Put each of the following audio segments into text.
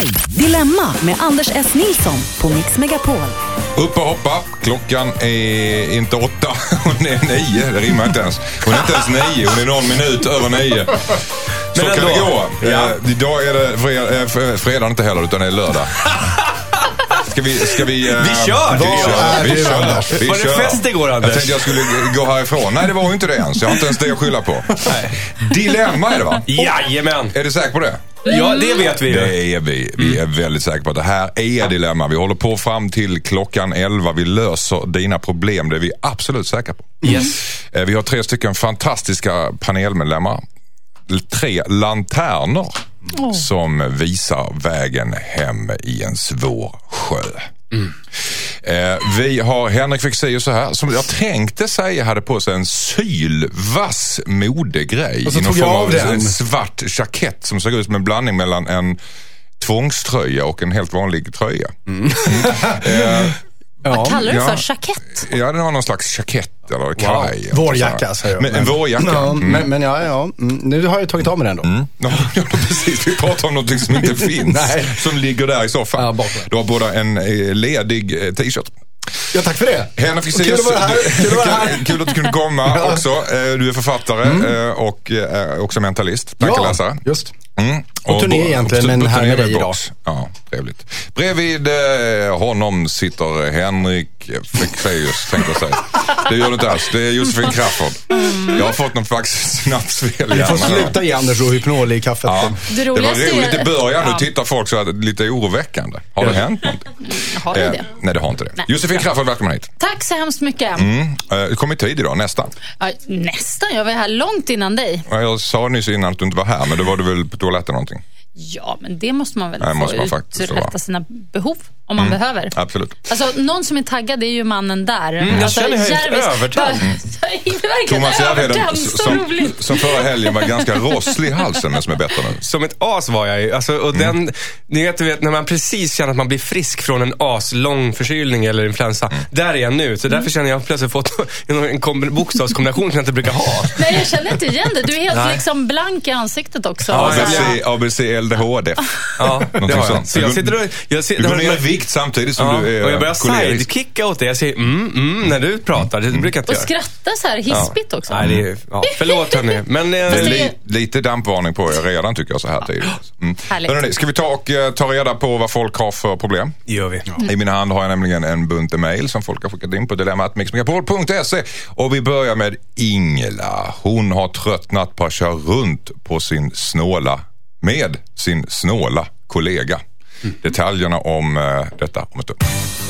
Dilemma med Anders S. Nilsson på Mix Megapol. Upp och hoppa. Klockan är inte 8. Hon är 9. Det rimmar inte ens. Hon är inte ens 9. Hon är någon minut över 9. Så kan det gå. Ja. Idag är det fredag inte heller, utan det är lördag. Ska vi kör! Vi Var det fest igår, Anders? Jag tänkte jag skulle gå härifrån. Nej, det var ju inte det ens. Jag har inte ens det att skylla på. Nej. Dilemma är det, va? Jajamän. Är du säker på det? Ja, det vet vi. Det är vi. Vi är väldigt säkra på att det här är dilemma. Vi håller på fram till klockan 11. Vi löser dina problem. Det är vi absolut säkra på. Yes. Vi har 3 stycken fantastiska panelmedlemmar. 3 lanterner som visar vägen hem i en svår sjö. Vi har Henrik Fexeus så här, som jag tänkte säga hade på sig en sylvass modegrej. Och så tog jag av den. En svart jackett som såg ut som en blandning mellan en tvångströja och en helt vanlig tröja. Vad kallar du för? Jackett? Ja, det var någon slags jackett eller kaj. Vårjacka, säger jag. En vårjacka. Men nu har jag tagit av mig den då. Ja, precis. Vi pratar om något som inte finns. Som ligger där i soffan. Ja, du har både en ledig t-shirt. Ja, tack för det. Henrik Fexeus, kul att vara här. Kul att du kunde komma också. Du är författare och också mentalist. Tankeläsare. Ja, just. Och turné egentligen, men här med dig idag. Ja, trevligt. Bredvid honom sitter Henrik Fexeus, tänkte jag säga. Det gör det inte alls. Det är Josefin Crafoord. Jag har fått någon slags snapsfäll. Vi får sluta ge Anders och hypnol i kaffet. Ja. Det var roligt i början. Nu tittar folk så här lite oroväckande. Har det hänt något? Har det det? Nej, det har inte det. Nej. Josefin Crafoord, välkommen hit. Tack så hemskt mycket. Du kom i tid idag, nästan. Ja, nästan, jag var här långt innan dig. Jag sa nyss innan att du inte var här, men då var du väl på toaletten någonting? Ja, men det måste man väl få uträtta sina behov om man behöver. Absolut. Alltså, någon som är taggad är ju mannen där. Jag känner helt övertag. Thomas Järvheden som förra helgen var ganska rosslig i halsen, men som är bättre nu. Som ett as var jag ju. Alltså, och ni vet, när man precis känner att man blir frisk från en aslång förkylning eller influensa. Där är jag nu. Så därför känner jag plötsligt fått en bokstavskombination som jag inte brukar ha. Nej, jag känner inte igen det. Du är helt liksom blank i ansiktet också. ABC, LDHD. Ja, det har jag. Så jag sitter och... Du går ner i vikt samtidigt som du är och jag börjar sidekicka åt det. Jag säger när du pratar. Det brukar inte och skratta så här hispigt också. Nej, det är, förlåt hörni. Men lite dampvarning på er redan, tycker jag, så här tidigt. Ska vi ta reda på vad folk har för problem? Gör vi. I mina hand har jag nämligen en bunt mail som folk har skickat in på dilemma@mixmegapol.se. Och vi börjar med Ingela. Hon har tröttnat på att köra runt på sin snåla kollega. Detaljerna om detta om ett stund.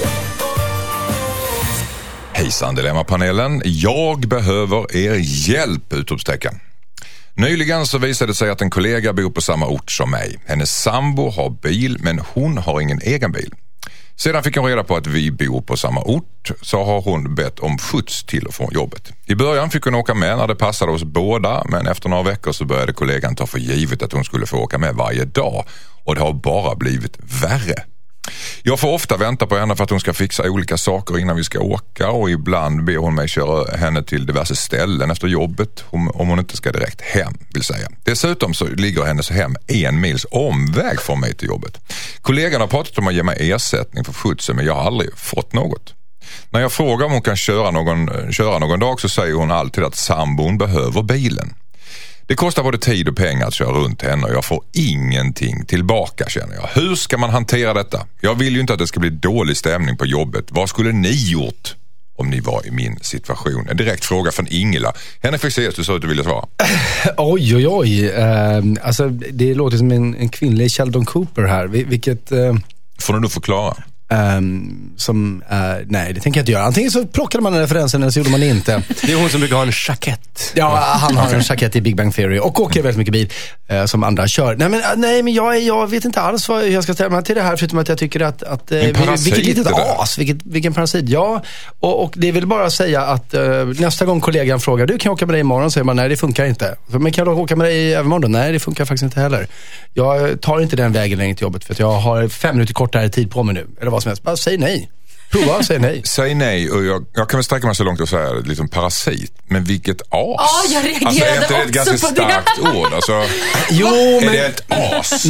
Hejsan Dilemma-panelen. Jag behöver er hjälp, utropstecken. Nyligen så visade det sig att en kollega bor på samma ort som mig. Hennes sambo har bil, men hon har ingen egen bil. Sedan fick hon reda på att vi bor på samma ort, så har hon bett om skjuts till och från jobbet. I början fick hon åka med när det passade oss båda, men efter några veckor så började kollegan ta för givet att hon skulle få åka med varje dag, och det har bara blivit värre. Jag får ofta vänta på henne för att hon ska fixa olika saker innan vi ska åka, och ibland ber hon mig köra henne till diverse ställen efter jobbet om hon inte ska direkt hem, vill säga. Dessutom så ligger hennes hem 1 mils omväg från mig till jobbet. Kollegan har pratat om att ge mig ersättning för skjutsen, men jag har aldrig fått något. När jag frågar om hon kan köra någon dag så säger hon alltid att sambon behöver bilen. Det kostar både tid och pengar att köra runt henne, och jag får ingenting tillbaka, känner jag. Hur ska man hantera detta? Jag vill ju inte att det ska bli dålig stämning på jobbet. Vad skulle ni gjort om ni var i min situation? En direkt fråga från Ingela. Henrik Fexeus, du sa att du ville svara. Oj. Alltså, det låter som en kvinnlig Sheldon Cooper här. Vilket... Får du nog förklara. Nej, det tänker jag inte göra. Antingen så plockade man en referensen eller så gjorde man det inte. Det är hon som brukar ha en jackett. Ja, han har en jackett i Big Bang Theory och åker väldigt mycket bil som andra kör. Nej, men jag vet inte alls vad jag ska ställa mig till det här, förutom att jag tycker att vilket litet as, vilken parasit. Ja, och det vill bara säga att nästa gång kollegan frågar, du kan jag åka med dig imorgon? Säger man, nej det funkar inte. Men kan jag åka med dig i övermorgon? Nej, det funkar faktiskt inte heller. Jag tar inte den vägen längre till jobbet för att jag har 5 minuter kortare tid på mig nu. Eller vad som helst. Bara säg nej. Prova, säg nej. Säg nej, och jag kan väl sträcka mig så långt och säga liksom parasit. Men vilket as. Ja, jag reagerade alltså, är inte det ett ganska starkt ord? Alltså, jo, är men... det ett as?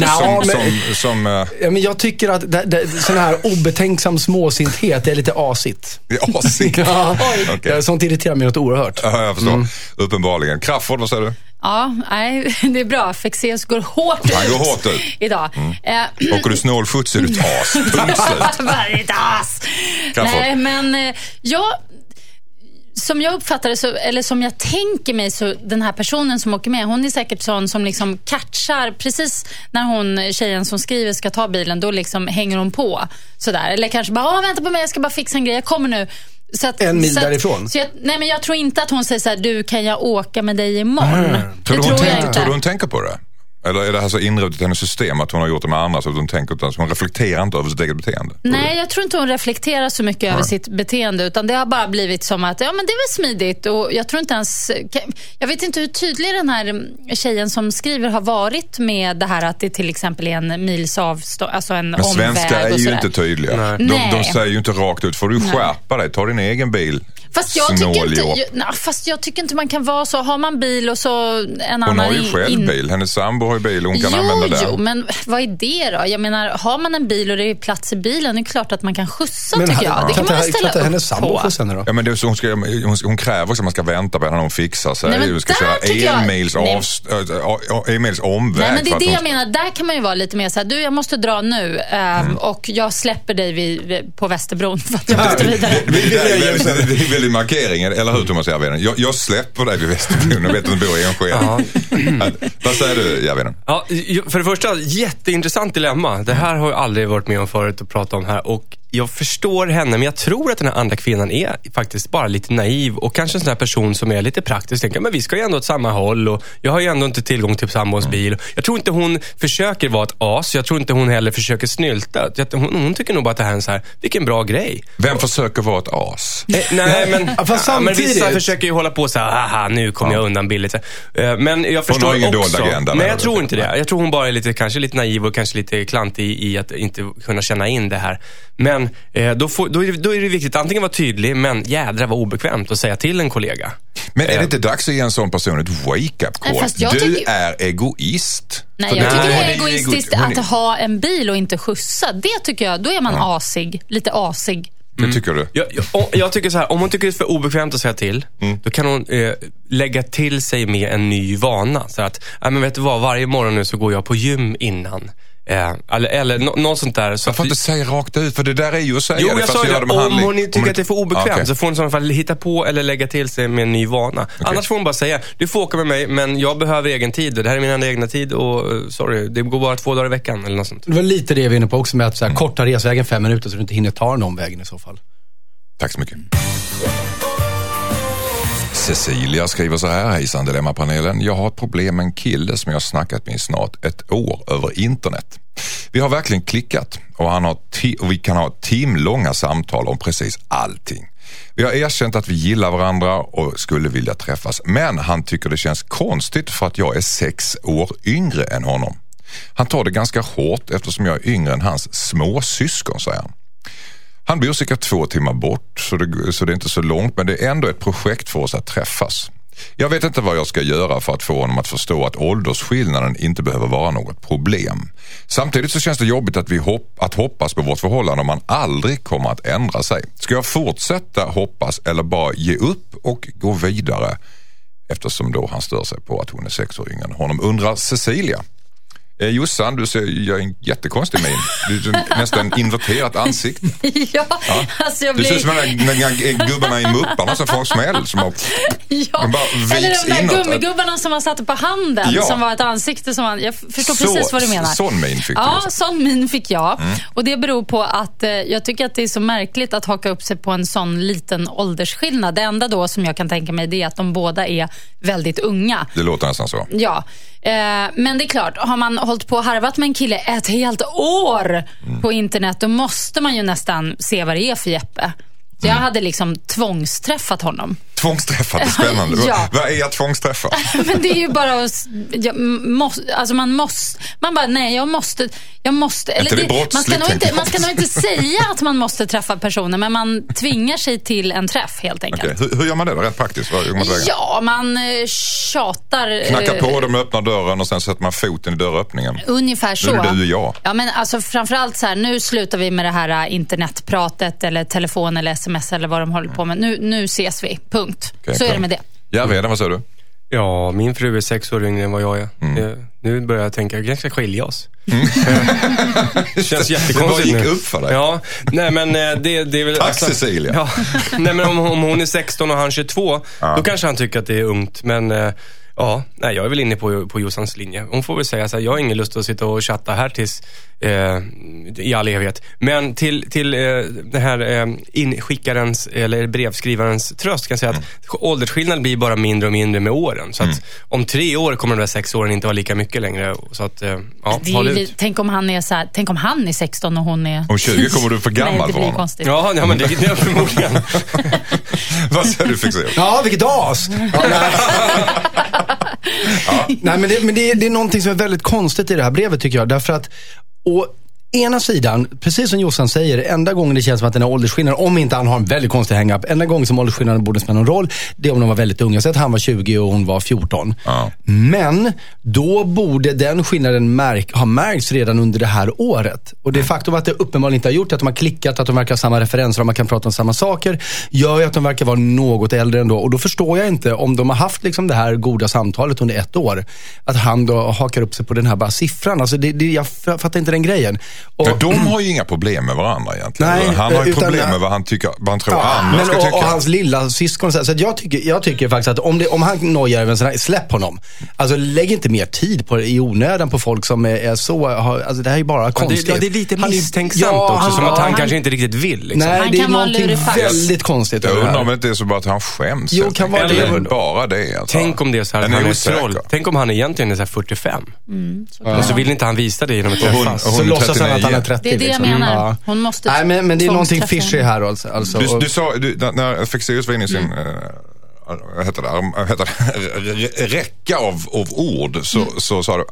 Men jag tycker att sån här obetänksam småsinthet är lite asigt. Det är asigt? Ja, okay. Sånt irriterar mig något oerhört. Ja, jag förstår. Uppenbarligen. Crawford, vad säger du? Ja, nej, det är bra. Fexeus går hårt ut. Han går hårt ut. Idag. Åker du snålskjuts är du ett as. Punkt slut. Ett as. Nej, men som jag uppfattar det, eller som jag tänker mig, så den här personen som åker med, hon är säkert sån som liksom catchar precis när tjejen som skriver ska ta bilen, då liksom hänger hon på sådär. Eller kanske bara, vänta på mig, jag ska bara fixa en grej, jag kommer nu. Så att, en mil därifrån? Nej, men jag tror inte att hon säger så här: du, kan jag åka med dig imorgon? Tror du hon tänker på det? Eller är det här så inrutet i hennes system att hon har gjort det med andra, så att hon tänker inte, hon reflekterar inte över sitt eget beteende? Nej, jag tror inte hon reflekterar så mycket över sitt beteende, utan det har bara blivit som att, men det är väl smidigt. Och jag tror inte ens, jag vet inte hur tydlig den här tjejen som skriver har varit med det här, att det till exempel är en mils avstånd, alltså en omväg. Men svenska är ju inte tydliga. De säger ju inte rakt ut, får du skärpa dig, ta din egen bil. Fast jag tycker inte man kan vara så. Har man bil och så en annan... Hon har ju själv bil. Hennes sambo har ju bil. Hon kan använda den. Jo, men vad är det då? Jag menar, har man en bil och det är plats i bilen, det är klart att man kan skjussa, tycker jag. Det kan man ställa upp hennes sambo på sen då? Ja, men det, hon kräver också att man ska vänta på henne när hon fixar sig. Du ska köra en mils omväg. Nej, men det är det jag menar. Där kan man ju vara lite mer så här: du, jag måste dra nu och jag släpper dig på Västerbron för att jag måste vidare. Det är väldigt markeringen, eller hur, Thomas Järvheden? Jag släpper dig vid Västerbron och vet att du bor i en sked. Vad säger du, Järvheden? Ja, för det första, jätteintressant dilemma. Det här har jag aldrig varit med om förut att prata om här, och jag förstår henne, men jag tror att den här andra kvinnan är faktiskt bara lite naiv och kanske en sån här person som är lite praktisk. Tänker, men vi ska ju ändå åt samma håll och jag har ju ändå inte tillgång till sambons bil. Jag tror inte hon försöker vara ett as. Jag tror inte hon heller försöker snylta. Hon tycker nog bara att det här är en så här, vilken bra grej. Vem försöker vara ett as? Nej, men vissa försöker ju hålla på så här, haha, nu kommer jag undan billigt. Men jag förstår också. Men jag tror inte det. Jag tror hon bara är kanske lite naiv och kanske lite klantig i att inte kunna känna in det här. Men då är det viktigt att antingen vara tydlig, men jädra var obekvämt att säga till en kollega. Men är det inte dags att ge en sån person ett wake-up call? Du är egoist. Nej, jag tycker det är egoistiskt att ha en bil och inte skjutsa. Det tycker jag, då är man asig. Lite asig. Det tycker du? Jag tycker så här, om hon tycker det är för obekvämt att säga till, då kan hon lägga till sig med en ny vana. Så att, men vet du vad, varje morgon nu så går jag på gym innan. Eller något sånt där. Så jag får inte säga rakt ut, för det där är ju att säga. Jo, jag sa det, om hon tycker att det är för obekvämt, så får hon i så fall hitta på eller lägga till sig med en ny vana. Annars får hon bara säga, du får åka med mig, men jag behöver egen tid. Det här är min egna tid och sorry, det går bara 2 dagar i veckan eller något sånt. Det var lite det jag var inne på också, med att så här, korta resvägen 5 minuter så du inte hinner ta en omvägen i så fall. Tack så mycket. Cecilia skriver så här: hejsan Dilemma-panelen. Jag har ett problem med en kille som jag har snackat med i snart 1 år över internet. Vi har verkligen klickat och vi kan ha timlånga samtal om precis allting. Vi har erkänt att vi gillar varandra och skulle vilja träffas, men han tycker det känns konstigt för att jag är 6 år yngre än honom. Han tar det ganska hårt eftersom jag är yngre än hans småsyskon, säger han. Han bor cirka 2 timmar bort, så det är inte så långt, men det är ändå ett projekt för oss att träffas. Jag vet inte vad jag ska göra för att få honom att förstå att åldersskillnaden inte behöver vara något problem. Samtidigt så känns det jobbigt att hoppas på vårt förhållande om man aldrig kommer att ändra sig. Ska jag fortsätta hoppas eller bara ge upp och gå vidare? Eftersom då han stör sig på att hon är 6 år yngre än honom, undrar Cecilia. Jossan, du gör en jättekonstig min. Du är nästan inverterat ansikte. Ja. Alltså jag blir... Du ser som de gubbarna i Mupparna som får en smäll. Som har... Eller de där gummigubbarna som man satte på handen. Som var ett ansikte som man... Jag förstår precis vad du menar. Sån min fick du. Ja, sån min fick jag. Och det beror på att jag tycker att det är så märkligt att haka upp sig på en sån liten åldersskillnad. Det enda då som jag kan tänka mig, det är att de båda är väldigt unga. Det låter nästan så. Ja. Men det är klart, har man hållit på och harvat med en kille 1 helt år på internet, då måste man ju nästan se vad det är för Jeppe. Så jag hade liksom tvångsträffat honom. tvångsträffar, det är spännande. Ja. Vad är att tvångsträffa? Men det är ju bara man bara, nej, jag måste eller man ska nog inte säga att man måste träffa personer, men man tvingar sig till en träff helt enkelt. Okay. Hur gör man det då, rent praktiskt? Man tjatar. Knackar på dem, öppnar dörren och sen sätter man foten i dörröppningen. Ungefär så. Nu är det du och jag. Ja, men alltså framförallt så här, nu slutar vi med det här internetpratet eller telefon eller sms eller vad de håller på med. Nu ses vi, punkt. Okay, så är det med det. Ja, redan, vad säger du? Ja, min fru är 6 år yngre än vad jag är. Nu börjar jag tänka att jag ska skilja oss. Det känns jättekonstigt nu. Det gick upp för dig. Ja, nej men det är väl... Tack Cecilia. Ja, nej men om hon är 16 och han 22, då kanske han tycker att det är ungt. Men ja, nej, jag är väl inne på Jossans linje. Hon får väl säga så här, jag har ingen lust att sitta och chatta här tills i all evighet. Men till det här inskickarens eller brevskrivarens tröst kan jag säga att åldersskillnaden blir bara mindre och mindre med åren. Så att om 3 år kommer de där 6 åren inte vara lika mycket längre. Så att, ja, tänk om han är 16 och hon är... Om 20 kommer du för gammal. Nej, det blir konstigt. Ja, men det är förmodligen. Vad säger du, Fixer? Ja, vilket as! Nej, men det är någonting som är väldigt konstigt i det här brevet, tycker jag. Därför att, ena sidan, precis som Jossan säger, enda gången det känns som att den här åldersskillnaden, om inte han har en väldigt konstig hang-up, enda gången som åldersskillnaden borde spela någon roll, det är om de var väldigt unga. Så att han var 20 och hon var 14. Ja. Men då borde den skillnaden ha märkts redan under det här året. Och det faktum att det uppenbarligen inte har gjort, att de har klickat, att de verkar ha samma referenser och man kan prata om samma saker, gör ju att de verkar vara något äldre ändå. Och då förstår jag inte, om de har haft liksom det här goda samtalet under 1 år, att han då hakar upp sig på den här bara siffran. Alltså jag fattar inte den grejen. Och de har ju inga problem med varandra egentligen. Nej, han har ju problem med vad han tror andra ska tycka. Och hans lilla syskon. Så att jag tycker faktiskt att om han nojar över en sån här, släpp honom. Alltså lägg inte mer tid i onödan på folk som är så... Alltså det här är ju bara konstigt. Det är lite misstänksamt också, som att han kanske inte riktigt vill. Liksom. Nej, det är någonting väldigt konstigt. Jag undrar om det inte är så bara att han skäms. Jo, kan vara det. Bara det. Alltså. Tänk om det är så här, han är troll. Tänk om han egentligen är så här 45. Och så vill inte han visa det genom att träffas. Så låtsas han att han är 30. Det är det jag menar. Hon måste... Nej, men det är någonting fishy här alltså. Du sa, när Fexeus var inne i sin räcka av ord, så sa du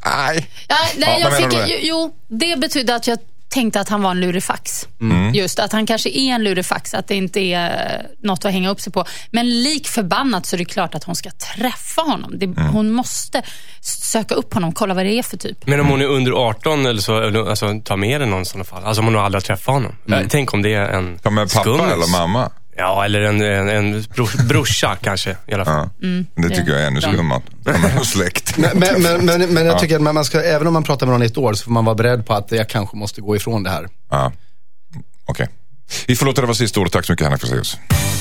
det betyder att jag tänkte att han var en lurifax. Just att han kanske är en lurifax, att det inte är något att hänga upp sig på. Men lik förbannat så är det klart att hon ska träffa honom. Hon måste söka upp honom, kolla vad det är för typ. Men om hon är under 18 eller så, alltså ta med den någon sån fall. Alltså om hon aldrig träffat honom. Tänk om det är en ta med pappa skummis. Eller mamma. Ja, eller en brorsa kanske i alla fall. Det tycker jag är ännu skummare. Släkt. Men jag tycker att man ska, även om man pratar med någon i 1 år, så får man vara beredd på att jag kanske måste gå ifrån det här. Ja, okej. Vi får låta det vara sista ordet. Tack så mycket, Henrik Fexeus.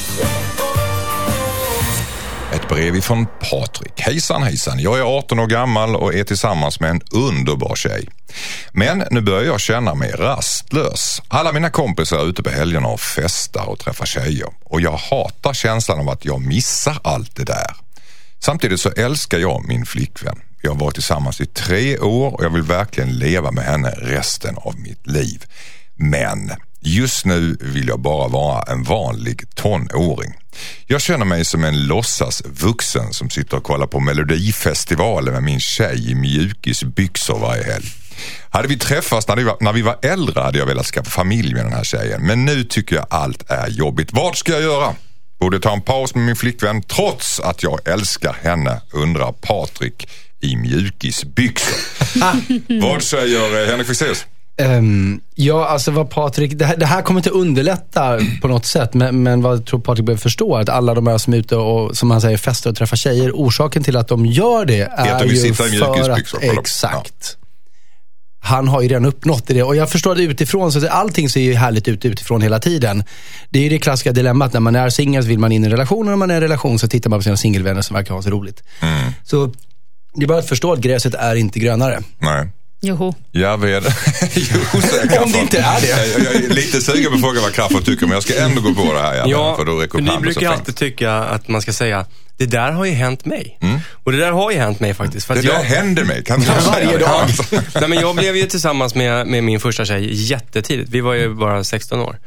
Ett brev ifrån Patrik. Hejsan. Jag är 18 år gammal och är tillsammans med en underbar tjej. Men nu börjar jag känna mig rastlös. Alla mina kompisar är ute på helgerna och festar och träffar tjejer. Och jag hatar känslan av att jag missar allt det där. Samtidigt så älskar jag min flickvän. Vi har varit tillsammans i 3 år och jag vill verkligen leva med henne resten av mitt liv. Men just nu vill jag bara vara en vanlig tonåring. Jag känner mig som en låtsas vuxen som sitter och kollar på Melodifestivalen med min tjej i mjukisbyxor varje helg. Hade vi träffats när vi var äldre hade jag velat skaffa familj med den här tjejen. Men nu tycker jag allt är jobbigt. Vad ska jag göra? Borde ta en paus med min flickvän trots att jag älskar henne, undrar Patrik i mjukisbyxor. Vad säger Henrik Fexeus? Ja, alltså vad Patrik, det här kommer inte underlätta på något sätt, men vad tror Patrik behöver förstå att alla de här som är ute och, som han säger, festar och träffar tjejer, orsaken till att de gör det är ju för att, exakt. Han har ju redan uppnått det, och jag förstår det utifrån, så allting ser ju härligt ut utifrån hela tiden. Det är ju det klassiska dilemmat, när man är singel så vill man in i en relation, och när man är i en relation så tittar man på sina singelvänner som verkar ha så roligt. Så det är bara att förstå att gräset är inte grönare. Nej. Joho. Jag vet. Om det inte är det. Jag är lite sugen på att fråga vad Kraft tycker, men jag ska ändå gå på det här. Ja, för ni brukar alltid tycka att man ska säga, det där har ju hänt mig. Och det där har ju hänt mig faktiskt. För att det där händer mig, kan du varje dag. Nej, men jag blev ju tillsammans med min första tjej jättetidigt. Vi var ju bara 16 år.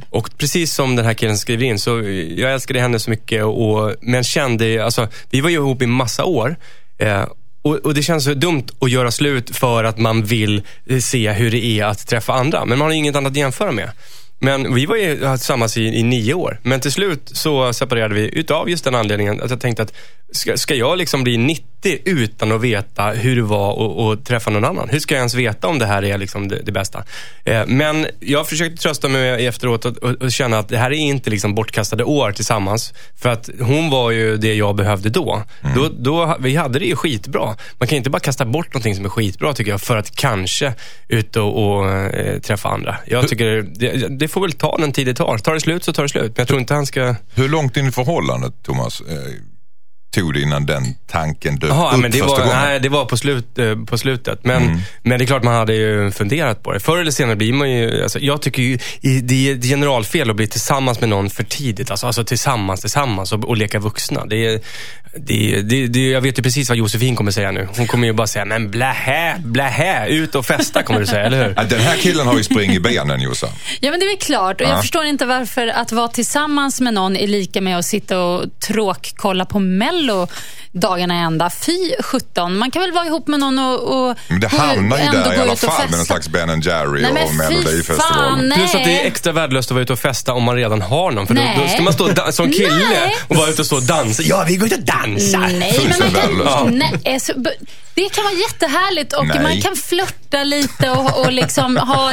Och precis som den här killen skriver in, så jag älskade henne så mycket men kände, alltså, vi var ju ihop i massa år. Och det känns så dumt att göra slut för att man vill se hur det är att träffa andra. Men man har inget annat att jämföra med. Men vi var ju tillsammans i 9 år. Men till slut så separerade vi utav just den anledningen att jag tänkte att ska jag liksom bli 90 utan att veta hur det var att träffa någon annan? Hur ska jag ens veta om det här är liksom det bästa? Men jag försökte trösta mig efteråt och känna att det här är inte liksom bortkastade år tillsammans. För att hon var ju det jag behövde då. Då vi hade det ju skitbra. Man kan inte bara kasta bort någonting som är skitbra, tycker jag, för att kanske ut och träffa andra. Jag tycker det får väl ta den tid det tar. Tar det slut så tar det slut. Men jag tror inte han ska... Hur långt in i förhållandet, Thomas, tog det innan den tanken dök upp men det första gången? Nej, det var på slutet. Men det är klart man hade ju funderat på det. Förr eller senare blir man ju... Alltså, jag tycker ju det är generalfel att bli tillsammans med någon för tidigt. Alltså tillsammans och leka vuxna. Jag vet ju precis vad Josefin kommer säga nu. Hon kommer ju bara säga, men blähä, ut och festa, kommer du säga, eller hur? Den här killen har ju spring i benen, Jossan. Ja, men det är väl klart. Och jag förstår inte varför att vara tillsammans med någon är lika med att sitta och kolla på Mello dagarna ända. Fy 17. Man kan väl vara ihop med någon och men det hamnar ju där i alla fall med en slags Ben & Jerry och Melodifestivalen. Plus att det är extra värdelöst att vara ute och festa om man redan har någon. För då ska man stå som kille och vara ute och stå och dansa. Ja, vi går ut och dansar. Nej, men det kan vara jättehärligt och man kan flirta lite och liksom ha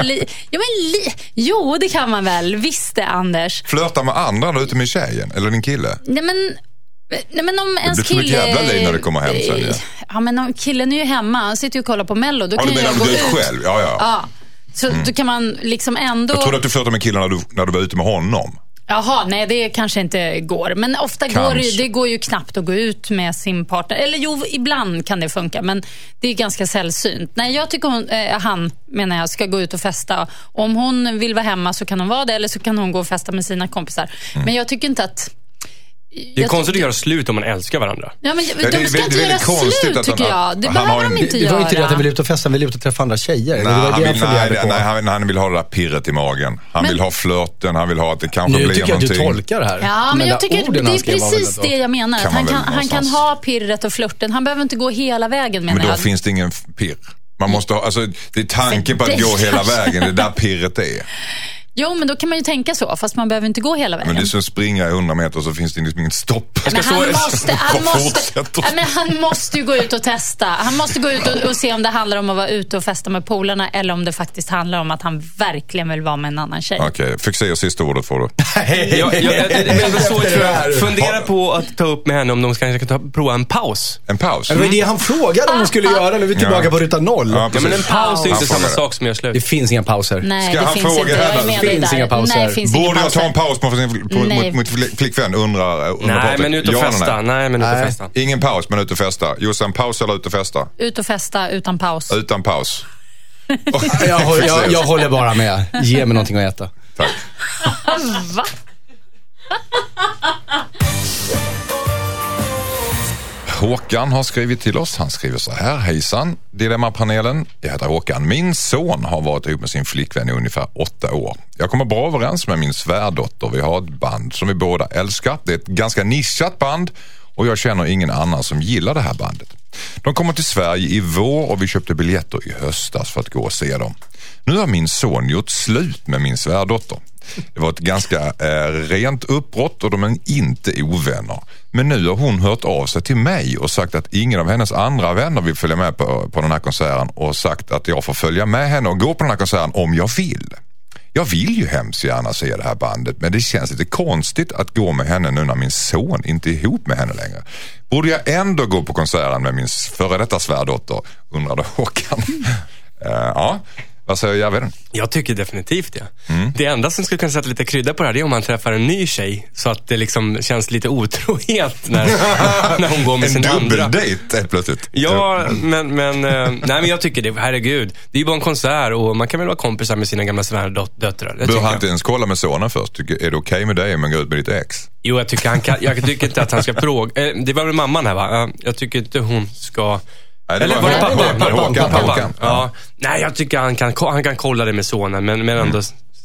jo, det kan man väl. Visst det, Anders. Flirta med andra då, ute med tjejen eller din kille? Nej, men om ens kille... Det blir ett jävla liv när det kommer hem sen. Ja, men om killen är ju hemma. Han sitter ju och kollar på Mello. Då kan du jag gå ut själv? Ja. Så då kan man liksom ändå... Jag trodde att du flirtade med killen när du var ute med honom. Jaha, nej, det kanske inte går. Men ofta går ju knappt att gå ut med sin partner. Eller jo, ibland kan det funka, men det är ganska sällsynt. Nej, jag tycker han menar jag ska gå ut och festa. Om hon vill vara hemma så kan hon vara det, eller så kan hon gå och festa med sina kompisar. Men jag tycker inte att... Det är konstigt att göra slut om man älskar varandra. Ja, men de ska inte göra slut, tycker jag. Det behöver de inte göra. Det var inte det att han vill ut och festa, han vill ut och träffa andra tjejer. Han vill ha det där pirret i magen. Han vill ha flirten, han vill ha att det kanske blir någonting. Nu tycker jag att du tolkar det här. Ja, men jag tycker det är precis det jag menar. Han kan ha pirret och flirten. Han behöver inte gå hela vägen, menar jag. Men då finns det ingen pirr. Man måste ha, alltså, det är tanken på att gå hela vägen. Det där pirret är. Jo, men då kan man ju tänka så, fast man behöver inte gå hela vägen. Men det är som springa i 100 meter så finns det liksom ingen stopp. Han måste ju gå ut och testa. Han måste gå ut och se om det handlar om att vara ute och festa med polarna eller om det faktiskt handlar om att han verkligen vill vara med en annan tjej. Okej, fick se sista ordet får du. Fundera på att ta upp med henne om de kanske kan prova en paus. En paus? Det var det han frågade om de skulle göra, eller vi är tillbaka på ruta 0. Ja, men en paus är inte samma sak som gör slut. Det finns inga pauser. Nej, ska det han finns fråga inte. henne? Det finns inga pauser. Borde jag ta en paus mot flickvän? Undrar Nej, men ut och festa. Ingen paus, men ut och festa. Jossan, paus eller ut och festa? Ut och festa utan paus. Utan paus. Jag håller bara med. Ge mig någonting att äta. Tack. Va? Håkan har skrivit till oss. Han skriver så här: hejsan, Dilemma-panelen. Jag heter Håkan. Min son har varit ihop med sin flickvän i ungefär 8 år. Jag kommer bra överens med min svärdotter. Vi har ett band som vi båda älskar. Det är ett ganska nischat band och jag känner ingen annan som gillar det här bandet. De kommer till Sverige i vår och vi köpte biljetter i höstas för att gå och se dem. Nu har min son gjort slut med min svärdotter. Det var ett ganska rent uppbrott och de är inte ovänner. Men nu har hon hört av sig till mig och sagt att ingen av hennes andra vänner vill följa med på den här konserten och sagt att jag får följa med henne och gå på den här konserten om jag vill. Jag vill ju hemskt gärna se det här bandet, men det känns lite konstigt att gå med henne nu när min son inte är ihop med henne längre. Borde jag ändå gå på konserten med min före detta svärdotter, undrade Håkan. Ja. Vad säger Järvheden? Jag tycker definitivt det. Det enda som skulle kunna sätta lite krydda på det här är om man träffar en ny tjej så att det liksom känns lite otrohet när hon går med sin andra. En dubbeldejt helt plötsligt. Ja, men jag tycker det, herregud. Det är ju bara en konsert och man kan väl vara kompisar med sina gamla svärdöttrar. Bör han inte ens kolla med sonen först? Är det okej med dig om man går ut med ditt ex? Jo, jag tycker inte att han ska fråga. Det var väl mamman här, va? Jag tycker inte hon ska... Nej, det var pappan. Ja. Nej, jag tycker han kan kolla det med sonen, men ändå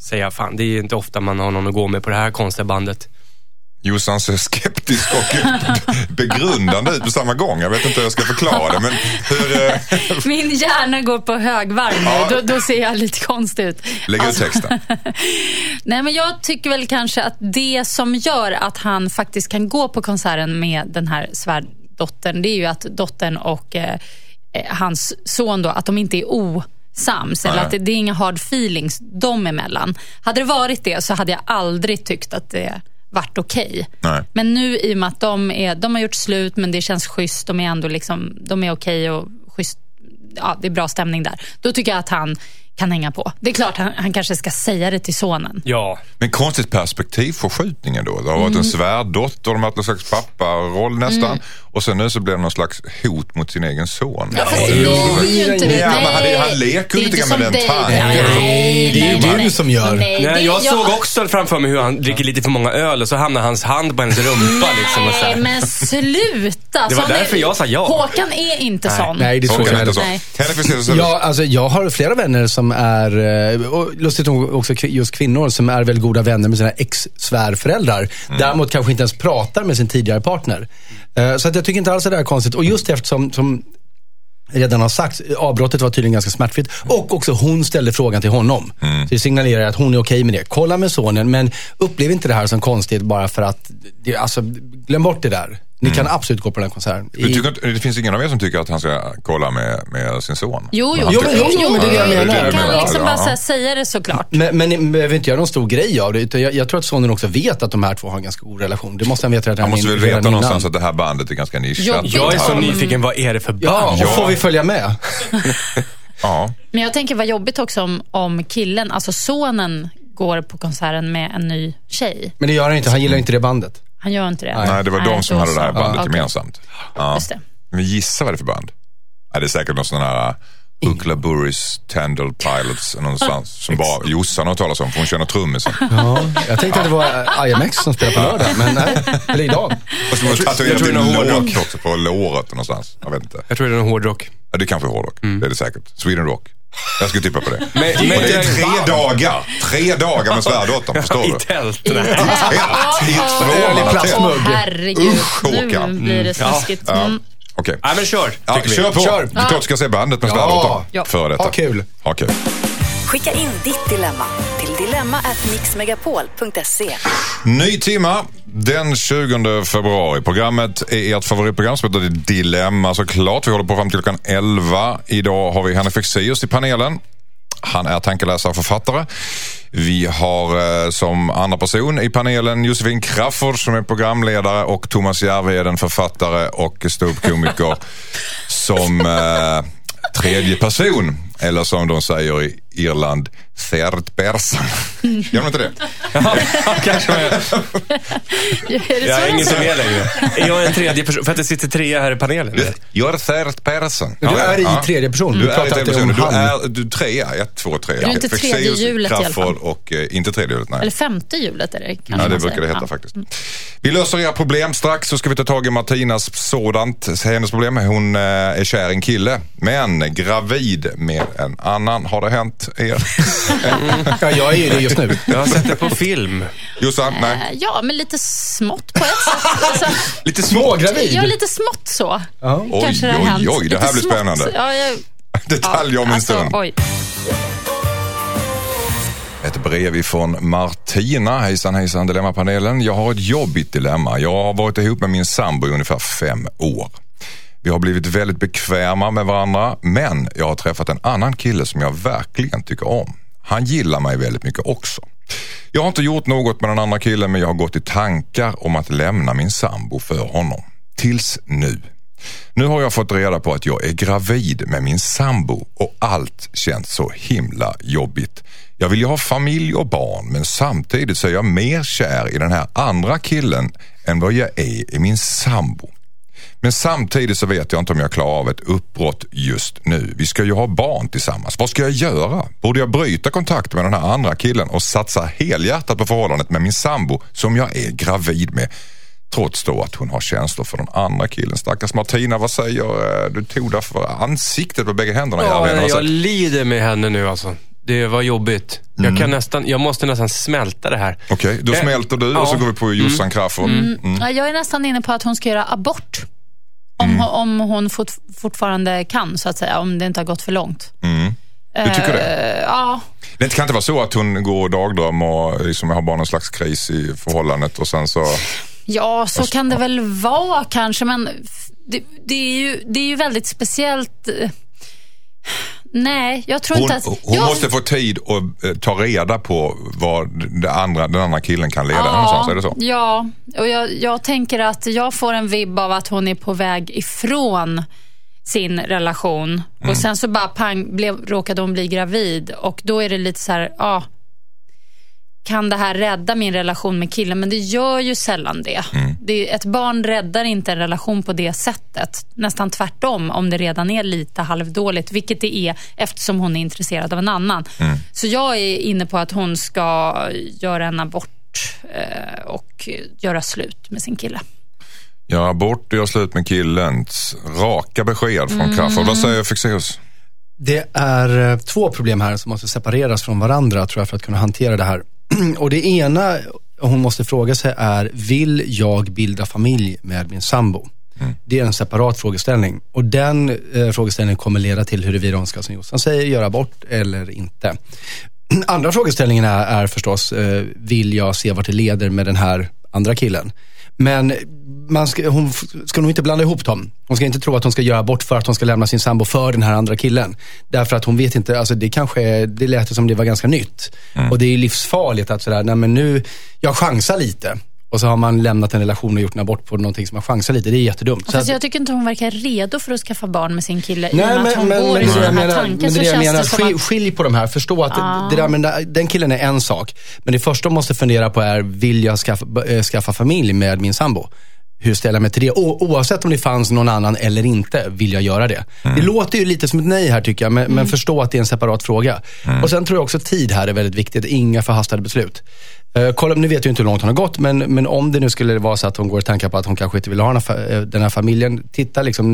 säga, fan, det är inte ofta man har någon att gå med på det här konstiga bandet. Jossan ser skeptisk och begrundande ut på samma gång. Jag vet inte hur jag ska förklara det, men hur... Min hjärna går på högvarv nu. Då ser jag lite konstig ut. Lägg ut texten. Nej, men jag tycker väl kanske att det som gör att han faktiskt kan gå på konserten med den här svärdottern, det är ju att dottern och hans son då, att de inte är osams. Eller att det är inga hard feelings dem emellan. Hade det varit det så hade jag aldrig tyckt att det varit okej. Men nu i och med att de har gjort slut, men det känns schysst, de är ändå liksom, de är okej och schysst, ja, det är bra stämning där. Då tycker jag att han kan hänga på. Det är klart han kanske ska säga det till sonen. Ja. Men konstigt perspektiv för skjutningen då. Det har varit en svärdotter, de har haft en slags papparoll nästan. Och sen nu så blir det någon slags hot mot sin egen son. Ja, fast det blir ju inte det. Men han leker ju lite med den tanken. Nej, det är ju du som gör. Nej, jag såg också framför mig hur han dricker lite för många öl och så hamnar hans hand på hennes rumpa. Liksom, och så. Nej, men sluta. Det var därför jag sa ja. Håkan är inte sån. Nej, det tror jag inte. Ja, alltså, jag har flera vänner som är, och lustigt nog också just kvinnor, som är väldigt goda vänner med sina ex-svärföräldrar. Däremot kanske inte ens pratar med sin tidigare partner. Så att jag tycker inte alls det är konstigt. Och just eftersom, som redan har sagt, avbrottet var tydligen ganska smärtfritt. Och också hon ställde frågan till honom. Så det signalerar att hon är okej med det. Kolla med sonen, men upplev inte det här som konstigt bara för att, alltså, glöm bort det där. Ni kan absolut gå på den här konserten. Det finns ingen av er som tycker att han ska kolla med sin son? Jo, men det är det jag menar. Jag kan liksom bara säga det såklart. Men ni behöver inte göra någon stor grej av det. Utan jag tror att sonen också vet att de här två har en ganska god relation. Det måste han veta. Han måste väl veta någonstans att det här bandet är ganska nischat. Jag är så nyfiken, vad är det för band? Ja, och får vi följa med? Ja. Men jag tänker vad jobbigt också om killen, alltså sonen, går på konserten med en ny tjej. Men det gör han inte, han gillar inte det bandet. Han gör inte det. Nej, det var de som hade det här bandet gemensamt. Ja. Just det. Men gissa vad det är för band? Ja, det är säkert någon sån här Ukla Burris, Tandle Pilots någonstans som bara Jossan har talat om, för hon känner trummisen. Ja, jag tänkte att det var IMX som spelar på lördag, men nej, eller idag. Och så måste jag tror det är någon hårdrock också på låret någonstans. Jag vet inte. Jag tror det är någon hårdrock. Ja, det kanske är hårdrock. Det är det säkert. Sweden Rock. Jag skulle tippa på det. Men det är 3 dagar med svärdottern, förstår du? I tält. I tält. Herregud, Usch, nu blir det snuskigt. Okej. Nej, men kör. Kör på. Kör. Du klart ska se bandet med svärdottern. Ja. För detta. Ha kul. Ha kul. Skicka in ditt dilemma till dilemma@mixmegapol.se. Ny timma den 20 februari. Programmet är ert favoritprogram som heter Dilemma, såklart. Vi håller på fram till klockan 11. Idag har vi Henrik Fexeus i panelen. Han är tankeläsare och författare. Vi har som andra person i panelen Josefin Crafoord som är programledare och Thomas Järvheden, författare och ståuppkomiker som tredje person. Eller som de säger i Irland, third person. Gör de inte det? Ja, kanske med. Jag är ingen som är längre. Jag är en tredje person, för att det sitter 3 här i panelen. Jag är third person. Du är i tredje person. Du är i tredje person. Du är 3, 1, 2, 3. Du är inte tredje hjulet i alla fall. Och inte tredje hjulet, nej. Eller 5:e hjulet är det kanske. Ja, det brukar det heta faktiskt. Vi löser era problem strax, så ska vi ta tag i Martinas hennes problem. Hon är kär i en kille, men gravid med en annan. Har det hänt er? Ja, jag är ju det just nu. Jag har sett det på film. Jossan, nej? Ja, men lite smått på ett sätt. Alltså, lite smågravid? Ja, lite smått så. Ja. Kanske det har hänt. Oj, det här blir spännande. Ja, detaljer om en stund. Oj. Ett brev ifrån Martina. Hejsan, Dilemmapanelen. Jag har ett jobbigt dilemma. Jag har varit ihop med min sambo i ungefär 5 år. Vi har blivit väldigt bekväma med varandra, men jag har träffat en annan kille som jag verkligen tycker om. Han gillar mig väldigt mycket också. Jag har inte gjort något med den andra killen, men jag har gått i tankar om att lämna min sambo för honom. Tills nu. Nu har jag fått reda på att jag är gravid med min sambo och allt känns så himla jobbigt. Jag vill ju ha familj och barn, men samtidigt så är jag mer kär i den här andra killen än vad jag är i min sambo. Men samtidigt så vet jag inte om jag klarar av ett uppbrott just nu. Vi ska ju ha barn tillsammans. Vad ska jag göra? Borde jag bryta kontakt med den här andra killen och satsa helhjärtat på förhållandet med min sambo som jag är gravid med? Trots då att hon har känslor för den andra killen. Stackars Martina, vad säger du? Tog där för ansiktet på bägge händerna. Jag lider med henne nu alltså. Det var jobbigt. Jag måste nästan smälta det här. Okej, då smälter du och så går vi på Jossan Crafoord. Jag är nästan inne på att hon ska göra abort. Om hon fortfarande kan, så att säga. Om det inte har gått för långt. Du tycker det? Ja. Det kan inte vara så att hon går och dagdrömmer och liksom har bara någon slags kris i förhållandet och sen så... Ja, så kan det väl vara kanske, men det är ju väldigt speciellt. Nej, jag tror inte att... Hon måste få tid att ta reda på vad den andra killen kan leda någonstans, är det så? Ja, och jag tänker att jag får en vibb av att hon är på väg ifrån sin relation. Och sen så bara råkade hon bli gravid. Och då är det lite så här, kan det här rädda min relation med killen? Men det gör ju sällan det. Ett barn räddar inte en relation på det sättet. Nästan tvärtom om det redan är lite halvdåligt. Vilket det är eftersom hon är intresserad av en annan. Så jag är inne på att hon ska göra en abort och göra slut med sin kille. Ja, abort och göra slut med killens raka besked från Crafoord. Vad säger Fexeus? Det är 2 problem här som måste separeras från varandra, tror jag, för att kunna hantera det här. Och det ena hon måste fråga sig är: vill jag bilda familj med min sambo? Det är en separat frågeställning. Och den frågeställningen kommer leda till huruvida hon ska, som Jossan säger, göra abort eller inte. Andra frågeställningen är förstås, vill jag se vart det leder med den här andra killen? Men hon ska nog inte blanda ihop dem. Hon ska inte tro att hon ska göra abort för att hon ska lämna sin sambo för den här andra killen. Därför att hon vet inte, alltså det lät som det var ganska nytt. Och det är livsfarligt att sådär, nej men nu, jag chansar lite. Och så har man lämnat en relation och gjort en abort på någonting som man chansar lite. Det är jättedumt. Fast jag tycker inte hon verkar redo för att skaffa barn med sin kille. Nej, men hon går i den här tanken, så känns det som att... Skilj på de här. Förstå att det där, men den killen är en sak. Men det första de måste fundera på är: vill jag skaffa familj med min sambo? Hur ställer jag mig till det? Oavsett om det fanns någon annan eller inte, vill jag göra det. Det låter ju lite som ett nej här, tycker jag. Men förstå att det är en separat fråga. Och sen tror jag också tid här är väldigt viktigt. Inga förhastade beslut. Kolla, nu vet jag inte hur långt hon har gått, men om det nu skulle vara så att hon går och tänker på att hon kanske inte vill ha den här familjen, titta liksom,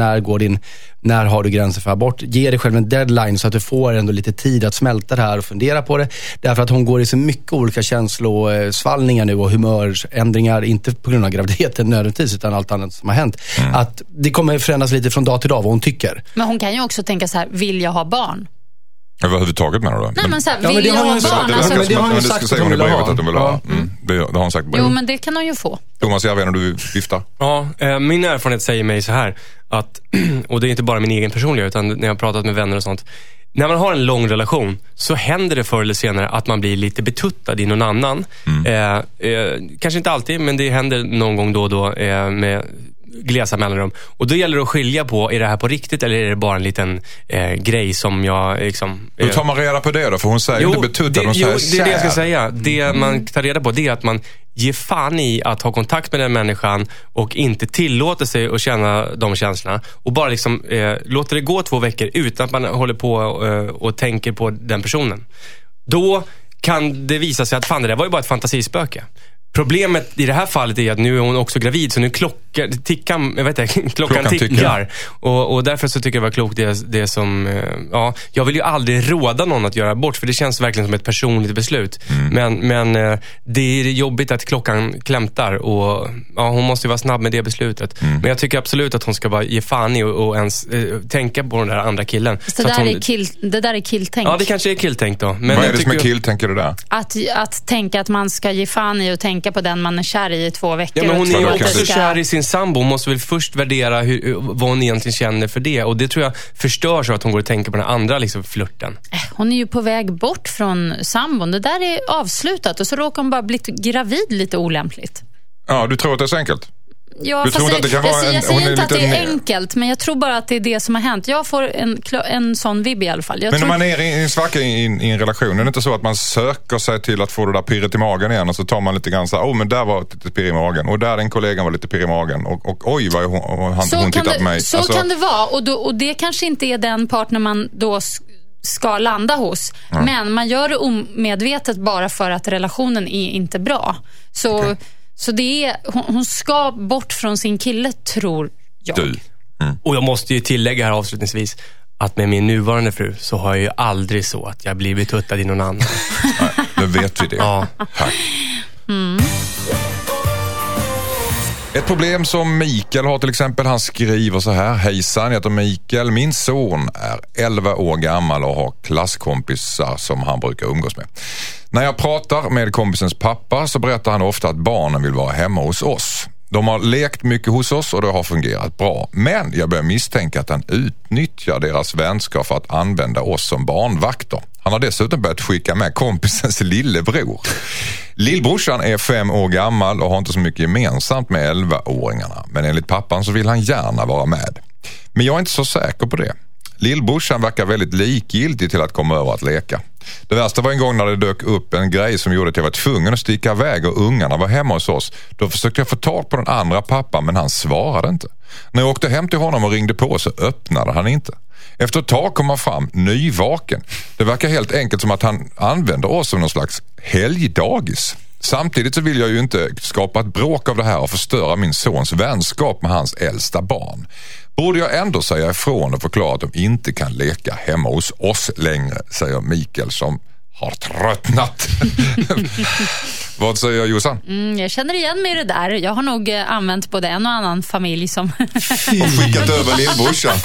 när har du gränser för abort? Ge dig själv en deadline så att du får ändå lite tid att smälta det här och fundera på det. Därför att hon går i så mycket olika känslosvallningar nu och humörändringar, inte på grund av graviditeten nödvändigtvis, utan allt annat som har hänt. Att det kommer förändras lite från dag till dag vad hon tycker. Men hon kan ju också tänka så här: vill jag ha barn? Överhuvudtaget menar du då? Nej, men så här, vill jag ha barn? Det har hon sagt att hon vill ha. Det har hon sagt. Jo, men det kan hon ju få. Thomas, jag vet när du viftar. Ja, min erfarenhet säger mig så här att, och det är inte bara min egen personlighet, utan när jag har pratat med vänner och sånt. När man har en lång relation så händer det förr eller senare att man blir lite betuttad i någon annan. Kanske inte alltid, men det händer någon gång då och då med glesa mellanrum. Och då gäller det att skilja på, är det här på riktigt eller är det bara en liten grej som jag liksom... Hur tar man reda på det då? För hon säger inte betuttad, hon säger det är det jag ska säga. Det man tar reda på, det är att man ger fan i att ha kontakt med den människan och inte tillåter sig att känna de känslorna. Och bara liksom låter det gå 2 veckor utan att man håller på och tänker på den personen. Då kan det visa sig att fan, det där var ju bara ett fantasispöke. Problemet i det här fallet är att nu är hon också gravid, så nu klockan tickar. Och därför så tycker jag det var klokt det som... jag vill ju aldrig råda någon att göra abort, för det känns verkligen som ett personligt beslut. Men det är jobbigt att klockan klämtar och hon måste ju vara snabb med det beslutet. Men jag tycker absolut att hon ska bara ge fan i och ens tänka på den där andra killen. Så det där är killtänk. Ja, det kanske är killtänk då. Men vad är det som är killtänk, är det där? Att tänka att man ska ge fan i och tänka på den man är kär i 2 veckor. Ja, men hon är ju också kär i sin sambo. Hon måste väl först värdera vad hon egentligen känner för det. Och det tror jag förstör så att hon går och tänker på den andra liksom, flirten. Hon är ju på väg bort från sambon. Det där är avslutat och så råkar hon bara bli gravid lite olämpligt. Ja, du tror att det är så enkelt? Ja, jag säger inte att det är enkelt, men jag tror bara att det är det som har hänt. Jag får en sån vibb i alla fall. Men om man är i en svacka i en relation, är det inte så att man söker sig till att få det där pirret i magen igen och så tar man lite grann så här, men där var lite pirr i magen och där den kollegan var lite pirr i magen och oj vad hon tittar på mig. Så kan det vara och det kanske inte är den partner man då ska landa hos. Men man gör det omedvetet bara för att relationen är inte bra. Så det är, hon ska bort från sin kille, tror jag. Och jag måste ju tillägga här avslutningsvis att med min nuvarande fru så har jag ju aldrig så att jag blir betuttad i någon annan. Nej, nu vet vi det. Ja. Ett problem som Mikael har till exempel, han skriver så här: hejsan, jag heter Mikael, min son är 11 år gammal och har klasskompisar som han brukar umgås med. När jag pratar med kompisens pappa så berättar han ofta att barnen vill vara hemma hos oss. De har lekt mycket hos oss och det har fungerat bra. Men jag börjar misstänka att han utnyttjar deras vänskap för att använda oss som barnvakter. Han har dessutom börjat skicka med kompisens lillebror. Lillbrorsan är 5 år gammal och har inte så mycket gemensamt med 11-åringarna. Men enligt pappan så vill han gärna vara med. Men jag är inte så säker på det. Lillbrorsan verkar väldigt likgiltig till att komma över att leka. Det värsta var en gång när det dök upp en grej som gjorde att jag var tvungen att sticka iväg och ungarna var hemma hos oss. Då försökte jag få tag på den andra pappan, men han svarade inte. När jag åkte hem till honom och ringde på så öppnade han inte. Efter ett tag kom han fram nyvaken. Det verkar helt enkelt som att han använder oss som någon slags helgdagis. Samtidigt så vill jag ju inte skapa ett bråk av det här och förstöra min sons vänskap med hans äldsta barn. Borde jag ändå säga ifrån och förklara att de inte kan leka hemma hos oss längre, säger Mikael som har tröttnat. Vad säger Jossan? Jag känner igen mig i det där. Jag har nog använt både en och annan familj som... Och skickat över lillbrorsan.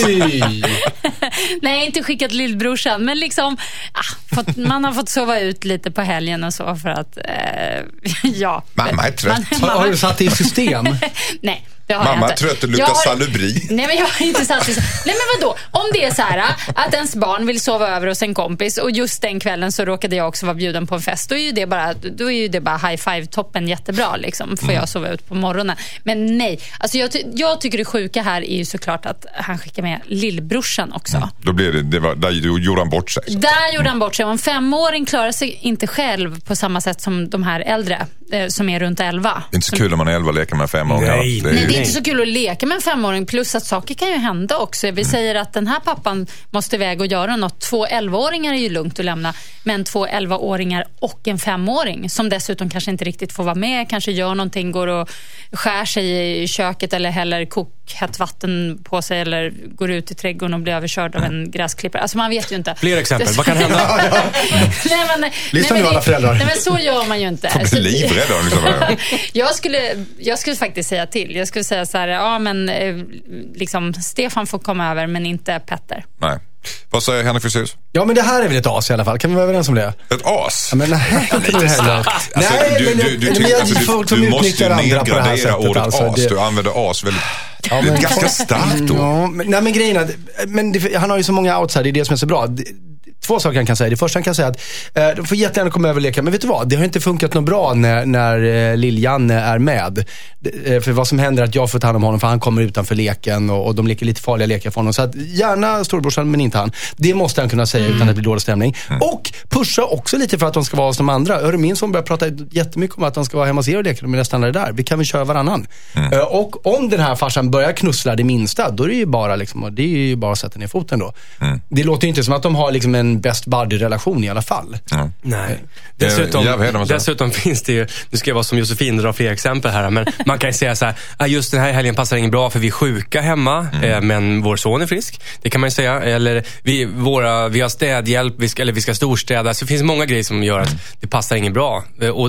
Nej, inte skickat lillbrorsan. Men liksom, man har fått sova ut lite på helgen och så för att, ja. Mamma är trött. Har du satt det i system? Nej. Mamma är trött och luktar salubri. Nej, men jag har inte satt det. Nej, men vadå? Om det är så här att ens barn vill sova över hos en kompis och just den kvällen så råkade jag också vara bjuden på en fest, då är ju det bara high five toppen jättebra liksom. Får jag sova ut på morgonen. Men nej, alltså jag tycker det sjuka här är ju såklart att han skickar med lillbrorsan också. Då blir där gjorde han bort sig. Där gjorde han bort sig. Och en 5-åring klarar sig inte själv på samma sätt som de här äldre som är runt 11. Det är inte så kul när man är 11 och leker med 5-åringar. Nej, det är inte så kul att leka med en 5-åring, plus att saker kan ju hända också. Vi säger att den här pappan måste iväg och göra något. 2 11-åringar är ju lugnt att lämna, men 2 11-åringar och en 5-åring som dessutom kanske inte riktigt får vara med, kanske gör någonting, går och skär sig i köket eller häller kokhett vatten på sig eller går ut i trädgården och blir överkörd av en gräsklippare. Alltså man vet ju inte. Fler exempel, vad kan hända? Lyssna nu alla föräldrar. Nej, men så gör man ju inte. Jag blir livrädd liksom. Jag skulle faktiskt säga till. Jag skulle säga så här, ja men liksom Stefan får komma över men inte Petter. Nej. Vad säger Henrik Fyrsius? Ja, men det här är väl ett as i alla fall. Kan vi vara överens om det? Ett as? Ja, men nej, inte det heller. Du måste ju nedgradera ordet as. Du använder as väldigt... Ja, men, det är ett ganska starkt ord. Ja, nej, men grejerna... han har ju så många outs här, det är det som är så bra. 2 saker han kan säga. Det första han kan säga att de får jättegärna komma över och leka. Men vet du vad? Det har inte funkat något bra när Liljanne är med. För vad som händer är att jag får ta hand om honom för han kommer utanför leken och de leker lite farliga lekar för honom. Så att gärna storbrorsan men inte han. Det måste han kunna säga utan att det blir dålig stämning. Och pusha också lite för att de ska vara som andra. Hörru, min som börjar prata jättemycket om att de ska vara hemma hos er och leka. De är nästan där. Vi kan väl köra varannan. Och om den här farsan börjar knussla det minsta, då är det ju bara liksom, det är ju bara att sätta ner foten då. Det låter ju inte som att de har liksom en best buddy-relation i alla fall. Nej. Dessutom finns det ju, nu ska jag vara som Josefin dra fler exempel här, men man kan ju säga så här, just den här helgen passar ingen bra för vi är sjuka hemma, men vår son är frisk. Det kan man ju säga. Eller vi har städhjälp, vi ska storstäda. Så det finns många grejer som gör att det passar ingen bra. Och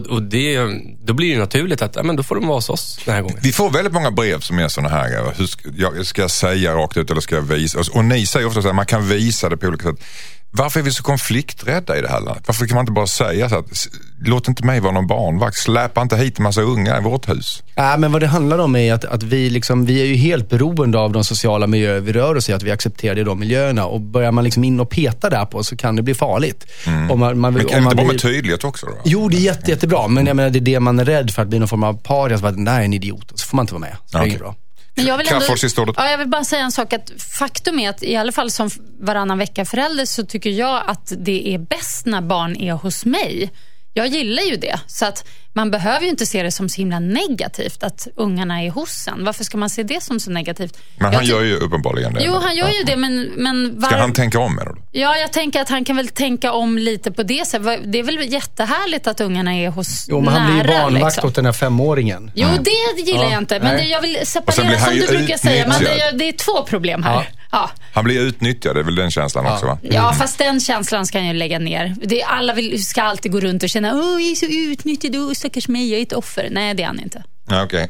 då blir det naturligt att men då får de vara hos oss den här gången. Vi får väldigt många brev som är såna här. Jag ska säga rakt ut eller ska jag visa? Och ni säger ofta att man kan visa det på olika sätt. Varför är vi så konflikträdda i det här landet? Varför kan man inte bara säga så att låt inte mig vara någon barnvakt, släpa inte hit en massa unga i vårt hus? Men vad det handlar om är att vi är ju helt beroende av de sociala miljöer vi rör oss i, att vi accepterar det i de miljöerna, och börjar man liksom in och peta där på så kan det bli farligt. Men kan det inte vara med tydlighet också då? Jo, det är jättebra, men jag menar det är det man är rädd för, att bli någon form av paria, så att nej, en idiot, så får man inte vara med. Så det är bra. Men jag vill bara säga en sak, att faktum är att i alla fall som varannan vecka förälder så tycker jag att det är bäst när barn är hos mig. Jag gillar ju det, så att man behöver ju inte se det som så himla negativt att ungarna är hos en. Varför ska man se det som så negativt? Men han gör ju uppenbarligen det. Jo, han gör ju det, men ska han tänka om med det då? Ja, jag tänker att han kan väl tänka om lite på det. Så det är väl jättehärligt att ungarna är hos nära. Jo, men han blir ju barnvakt åt den här 5-åringen. Jo, det gillar jag inte. Men jag vill separera, som du brukar säga. Men det är 2 problem här. Ja. Han blir utnyttjad, det är väl den känslan också, va? Ja, fast den känslan ska han ju lägga ner. Alla ska alltid gå runt och känna, jag är så utnyttjad, stackars mig, jag är ett offer. Nej, det är han inte. Okej.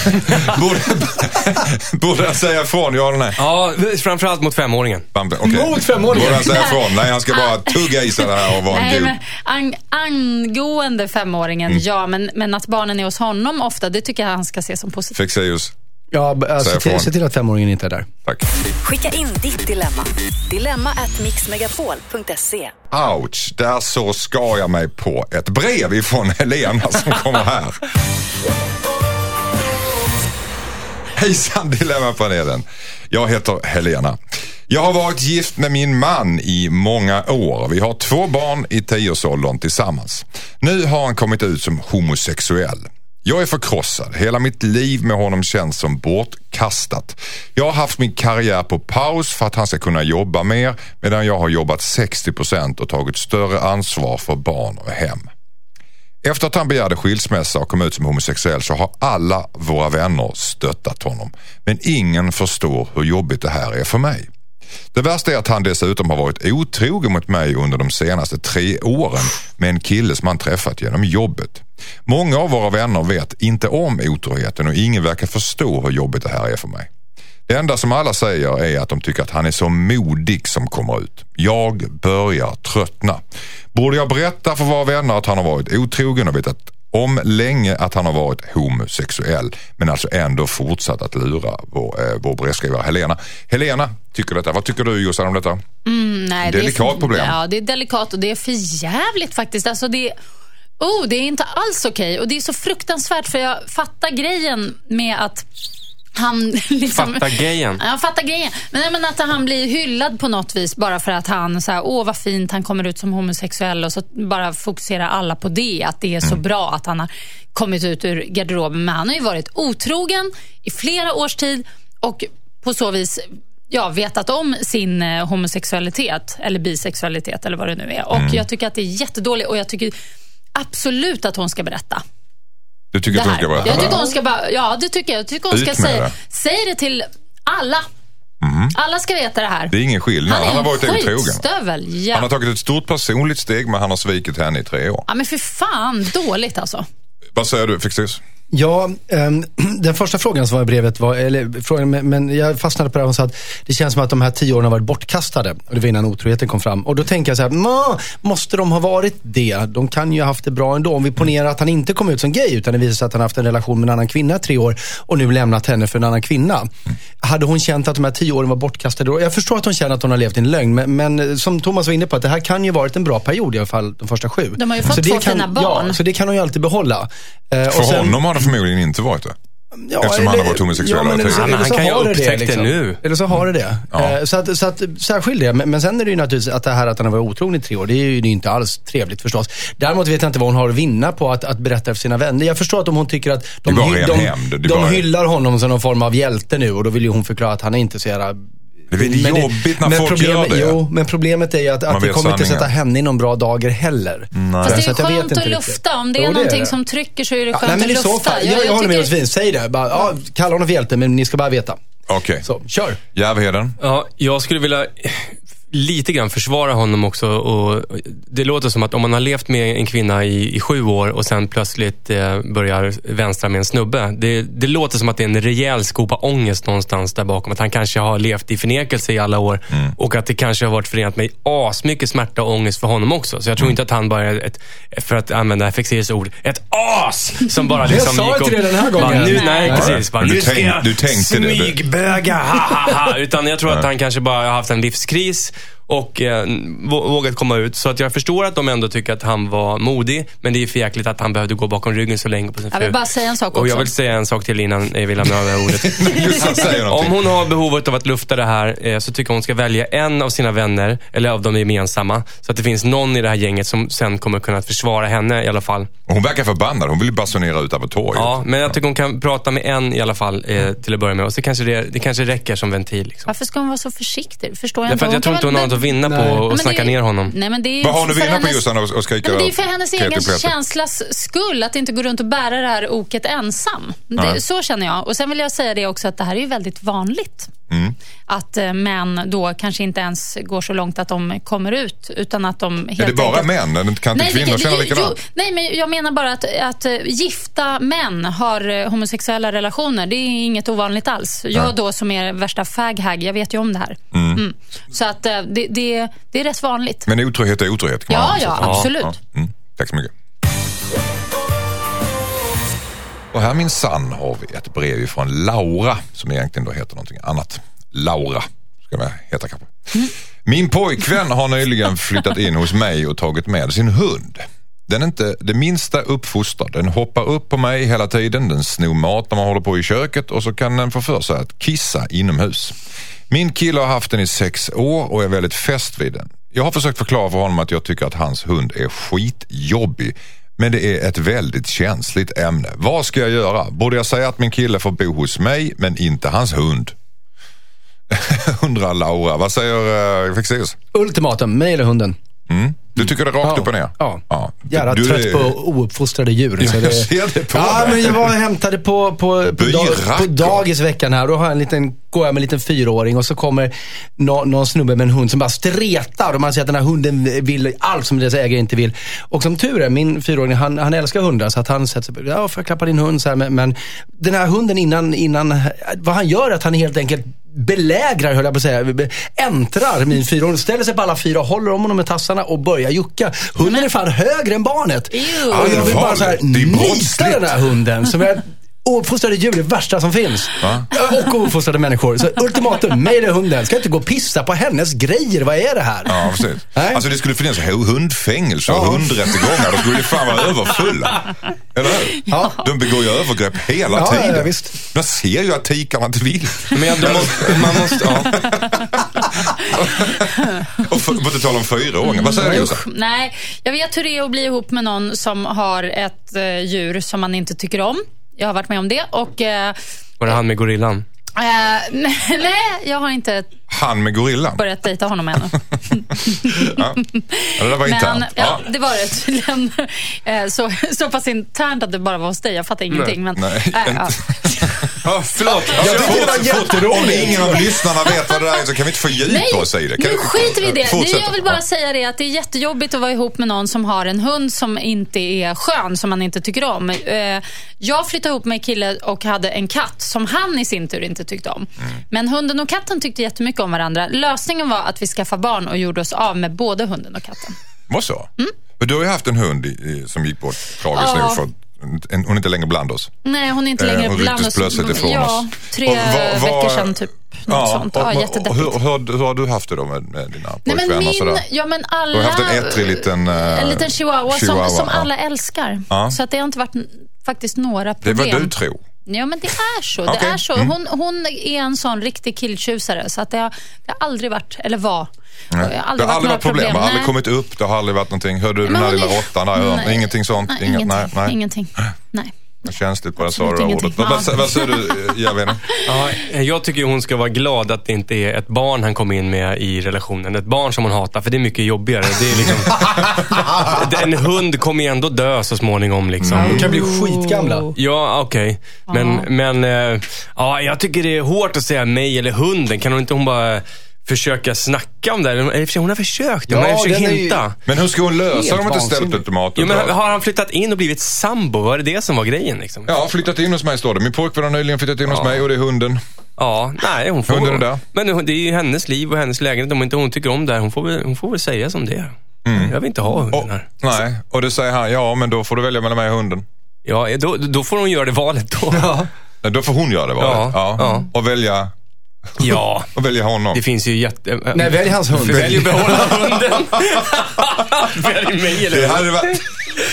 Borde jag säga ifrån, ja eller nej? Ja, framförallt mot 5-åringen. Okay. Mot 5-åringen? Borde jag säga ifrån? Nej, han ska bara tugga i sig det här och vara en gud. Men angående 5-åringen, ja, men att barnen är hos honom ofta, det tycker jag han ska se som positivt. Fexeus. Ja, se till att 5-åringen inte är där. Tack. Skicka in ditt dilemma. dilemma@mixmegapol.se. Ouch, där så skar jag mig på ett brev ifrån Helena som kommer här. Hejsan Dilemmapanelen. Jag heter Helena. Jag har varit gift med min man i många år. Vi har 2 barn i 10-årsåldern tillsammans. Nu har han kommit ut som homosexuell. Jag är förkrossad. Hela mitt liv med honom känns som bortkastat. Jag har haft min karriär på paus för att han ska kunna jobba mer, medan jag har jobbat 60% och tagit större ansvar för barn och hem. Efter att han begärde skilsmässa och kom ut som homosexuell så har alla våra vänner stöttat honom. Men ingen förstår hur jobbigt det här är för mig. Det värsta är att han dessutom har varit otrogen mot mig under de senaste 3 åren med en kille som han träffat genom jobbet. Många av våra vänner vet inte om otroheten och ingen verkar förstå hur jobbigt det här är för mig. Det enda som alla säger är att de tycker att han är så modig som kommer ut. Jag börjar tröttna. Borde jag berätta för våra vänner att han har varit otrogen och vetat om länge att han har varit homosexuell, men alltså ändå fortsatt att lura vår brevskrivare Helena. Helena tycker detta. Vad tycker du, Jossan, om detta? Nej, delikat problem. Ja, det är delikat och det är för jävligt faktiskt. Alltså det är inte alls okej. Och det är så fruktansvärt, för jag fattar grejen med att han liksom, fattar grejen. Ja, fattar grejen. Men att han blir hyllad på något vis bara för att han så här, vad fint, han kommer ut som homosexuell, och så bara fokuserar alla på det, att det är så bra att han har kommit ut ur garderoben. Men han har ju varit otrogen i flera års tid och på så vis vetat om sin homosexualitet eller bisexualitet eller vad det nu är. Och jag tycker att det är jättedåligt, och jag tycker absolut att hon ska berätta. Du tycker att hon ska berätta? Jag tycker hon ska det tycker jag. Jag tycker hon ska säga det till alla. Alla ska veta det här. Det är ingen skillnad. Han har varit otrogen. Ja. Han har tagit ett stort personligt steg, men han har svikit henne i 3 år. Ja, men för fan, dåligt alltså. Vad säger du, Fixus? Ja, den första frågan som var i brevet men jag fastnade på det och sa att det känns som att de här 10 åren har varit bortkastade, och det var innan otroheten kom fram. Och då tänker jag så här, måste de ha varit det? De kan ju ha haft det bra ändå. Om vi ponerar att han inte kom ut som gay, utan det visar sig att han haft en relation med en annan kvinna 3 år och nu lämnat henne för en annan kvinna. Hade hon känt att de här 10 åren var bortkastade då? Jag förstår att hon känner att hon har levt i en lögn, men som Thomas var inne på, att det här kan ju varit en bra period i alla fall, de första 7. De har ju fått 2 fina barn. Ja, så det kan hon ju alltid behålla. För honom har det förmodligen inte varit det. Ja, eftersom han har varit homosexuell. Han kan ju upptäcka det nu. Eller så har det. Ja. Så att särskilt det. Men sen är det ju naturligtvis att det här att han har varit otrogen i 3 år, det är ju inte alls trevligt förstås. Däremot vet jag inte vad hon har att vinna på att berätta för sina vänner. Jag förstår att om hon tycker att de hyllar honom som någon form av hjälte nu, och då vill ju hon förklara att han är inte så jävla... Det är jobbigt när folk gör det. Jo, men problemet är ju att det kommer inte sätta henne i någon bra dagar heller. Nej. Fast det är ju skönt att lufta. Om det är någonting som trycker så är det skönt att lufta. Jag håller med Josefin, säg det. Kalla honom för hjälte, men ni ska bara veta. Okej. Så, kör. Järvheden. Ja, jag skulle vilja lite grann försvara honom också, och det låter som att om man har levt med en kvinna i 7 år och sen plötsligt börjar vänstra med en snubbe, det låter som att det är en rejäl skopa ångest någonstans där bakom, att han kanske har levt i förnekelse i alla år och att det kanske har varit förenat med asmycket smärta och ångest för honom också. Så jag tror inte att han bara är för att använda Fexeus ord, ett as som bara liksom jag sa inte det den här gången. Nej, precis. Du tänkte smygböga, utan jag tror att han kanske bara har haft en livskris och vågat komma ut. Så att jag förstår att de ändå tycker att han var modig, men det är ju för jäkligt att han behövde gå bakom ryggen så länge på sin fru. Jag vill bara säga en sak också. Och jag vill säga en sak till innan jag vill lämna över ordet. Om hon har behovet av att lufta det här, så tycker hon ska välja en av sina vänner, eller av de gemensamma, så att det finns någon i det här gänget som sen kommer kunna försvara henne i alla fall. Och hon verkar förbannad, hon vill ju basunera ut över torget. Ja, men jag tycker hon kan prata med en i alla fall till att börja med, och så kanske det kanske räcker som ventil liksom. Varför ska hon vara så försiktig? Förstår jag inte. Jag tror inte hon har något att vinna på och snacka ner honom. Nej, men det är vad har du vinna på just och skrika? Det är för hennes egen känslas skull att inte gå runt och bära det här oket ensam. Så känner jag. Och sen vill jag säga det också, att det här är ju väldigt vanligt Att män då kanske inte ens går så långt att de kommer ut, utan att de helt är det bara enkelt... män? Kan inte kvinnor känna likadant? Nej, men jag menar bara att gifta män har homosexuella relationer. Det är inget ovanligt alls. Jag då som är värsta faghag, jag vet ju om det här. Så att det är rätt vanligt. Men otrohet är otrohet, kan man Ja, absolut. Ja. Tack så mycket. Och här minsann har vi ett brev från Laura, som egentligen då heter någonting annat. Laura ska det heta kanske. Min pojkvän har nyligen flyttat in hos mig och tagit med sin hund. Den är inte det minsta uppfostrad. Den hoppar upp på mig hela tiden. Den snor mat när man håller på i köket och så kan den få för sig att kissa inomhus. Min kille har haft den i 6 år och är väldigt fäst vid den. Jag har försökt förklara för honom att jag tycker att hans hund är skitjobbig. Men det är ett väldigt känsligt ämne. Vad ska jag göra? Borde jag säga att min kille får bo hos mig men inte hans hund? Undrar Laura. Vad säger Fexeus? Ultimatum, mig eller hunden. Du tycker det rakt upp och ner? Ja. Jävla trött på ouppfostrade djur. Så jag ser det på dig. Men jag var och hämtade på dagis veckan här. Då har jag går jag med en liten 4-åring och så kommer någon snubbe med en hund som bara stretar. Och man säger att den här hunden vill allt som deras ägare inte vill. Och som tur är, min 4-åring, han älskar hundar. Så att han sätter sig, får jag klappa din hund? Så här, men den här hunden innan vad han gör är att han helt enkelt belägrar, höll jag på att säga, äntrar min 4-åring, ställer sig på alla 4, håller om honom med tassarna och börjar jucka. Hunden är fan högre än barnet. Och jag vill bara så här nita den här hunden som är ouppfostrade djur, det värsta som finns. Och ouppfostrade människor. Så ultimatum, mig eller hunden. Ska inte gå och pissa på hennes grejer. Vad är det här? Ja, precis. Alltså det skulle finnas hundfängelse och hundrättegångar. Då skulle det fan vara överfulla. Eller hur? Ja. De begår ju övergrepp hela tiden. Ja, visst. Man ser ju att tikarna inte vill. Men man måste Och på tal om 4-åringar, vad säger du? Nej, jag vet hur det är att bli ihop med någon som har ett djur som man inte tycker om. Jag har varit med om det. Och, var det han med gorillan? Nej, jag har inte han med gorillan börjat dejta honom ännu. Det där var internt. Ja, det var det tydligen. Så pass internt att det bara var hos dig. Jag fattar ingenting. Förlåt. Om ingen av lyssnarna vet vad det är så kan vi inte fördjupa oss i det. Nu skiter vi i det. Jag vill bara säga det att det är jättejobbigt att vara ihop med någon som har en hund som inte är skön, som man inte tycker om. Jag flyttade ihop med en kille och hade en katt som han i sin tur inte tyckte om. Men hunden och katten tyckte jättemycket om varandra. Lösningen var att vi skaffade barn och gjorde oss av med både hunden och katten. Vad så? Men du har ju haft en hund som gick bort tragiskt nu för hon är inte längre bland oss. Nej, hon är inte längre bland oss. Plötsligt ifrån oss. 3 veckor sedan typ. Något sånt. Jättedeppigt. Hur har du haft det då med dina pojkvänner? Men alla... Du har haft en ettrig liten... en liten chihuahua som alla älskar. Så att det har inte varit faktiskt några problem. Det är vad du tror. Ja, men det är så. Okay. Det är så. Hon är en sån riktig killtjusare. Så att det har aldrig varit, eller var. Det har aldrig varit problem. Det har aldrig kommit upp. Det har aldrig varit någonting. Hörde du den här lilla råttan? Ingenting sånt? Nej, ingenting. Nej. Känsligt på det ordet. Vad säger du, Javene? Jag tycker hon ska vara glad att det inte är ett barn han kommer in med i relationen. Ett barn som hon hatar, för det är mycket jobbigare. Det är liksom, en hund kommer ändå dö så småningom. Liksom. Hon kan bli skitgamla. Ja, okej. Men jag tycker det är hårt att säga mig eller hunden. Kan hon bara försöka snacka om det? Hon har försökt. Hon har försökt hinta. Men hur ska hon lösa om inte ställt ultimatum? Men har han flyttat in och blivit sambo? Var det som var grejen? Liksom? Ja, flyttat in hos mig står det. Min pojkvän har nyligen flyttat in hos mig och det är hunden. Ja, nej, hon får... Hunden är där. Men det är ju hennes liv och hennes lägenhet. Om inte hon tycker om det här, hon får väl säga som det är. Jag vill inte ha hunden här. Nej, och det säger han, men då får du välja mellan mig och hunden. Ja, då får hon göra det valet då. Ja. Då får hon göra det valet. Ja. Och välja... Ja. Och välja honom. Det finns ju Nej, välj hans hund. Välj att behålla hunden. Välj mig eller... Det hade varit...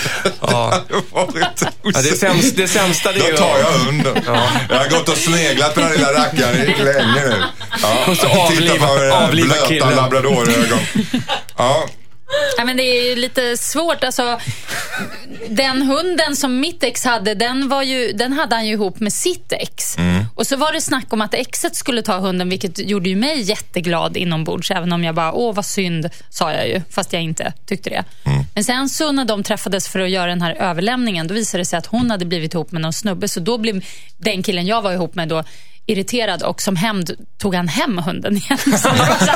det sämsta det är... Då tar jag hunden. Jag har gått och sneglat på den lilla rackaren länge nu. Och så avliva killen. Blöta labradorögon. Ja, men det är ju lite svårt. Alltså, den hunden som mitt ex hade, den hade han ju ihop med sitt ex. Och så var det snack om att exet skulle ta hunden, vilket gjorde ju mig jätteglad inombords. Även om jag bara, vad synd, sa jag ju. Fast jag inte tyckte det. Men sen så när de träffades för att göra den här överlämningen, då visade det sig att hon hade blivit ihop med någon snubbe. Så då blev den killen jag var ihop med då irriterad och som hämnd tog han hem hunden igen. Så det var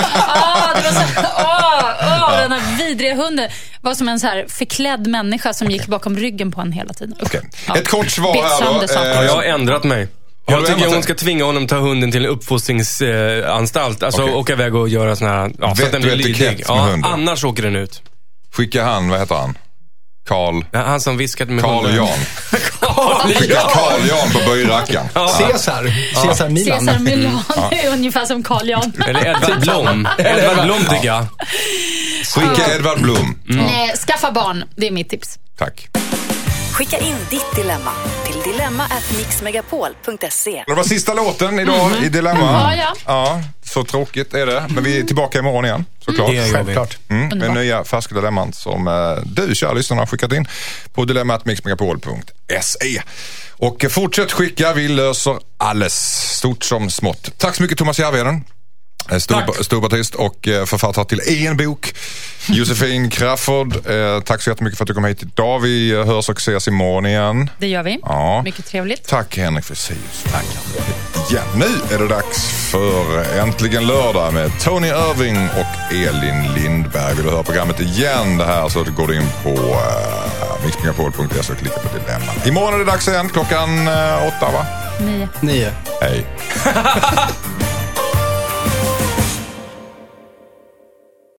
den här vidriga hunden var som en så här förklädd människa som gick bakom ryggen på honom hela tiden. Okay. Ett kort svar här då. Jag har ändrat mig. Jag tycker hon ska tvinga honom att ta hunden till en uppfostringsanstalt. Alltså åka iväg och göra såna här... Ja, så att den blir lydig. Ja, annars åker den ut. Skicka han, vad heter han? Karl... Ja, han som viskade med Karl Jan. Karl Jan på böjrackan. Cesar Milan. Cesar Milan är ungefär som Karl Jan. Eller Edvard Blom. Edvard Blom tycker jag. Skicka Edvard Blom. Nej, skaffa barn. Det är mitt tips. Tack. Skicka in ditt dilemma till dilemma@mixmegapol.se. Det var sista låten idag i Dilemma. Ja, så tråkigt är det. Men vi är tillbaka imorgon igen, såklart. Självklart. Med nya färska dilemman som du, kära lyssnarna, har skickat in på dilemma@mixmegapol.se. Och fortsätt skicka, vi löser alles, stort som smått. Tack så mycket Thomas Järvheden. Storbatist och författare till en bok, Josefin Crafoord. Tack så jättemycket för att du kom hit idag. Vi hörs och ses imorgon igen. Det gör vi. Ja. Mycket trevligt. Tack Henrik Fexeus. Tack. Ja, nu är det dags för Äntligen lördag med Tony Irving och Elin Lindberg. Du hör programmet igen det här, så går du in på mixmegapol.se och klickar på dilemma. Imorgon är det dags igen klockan 8, va? 9. Hej.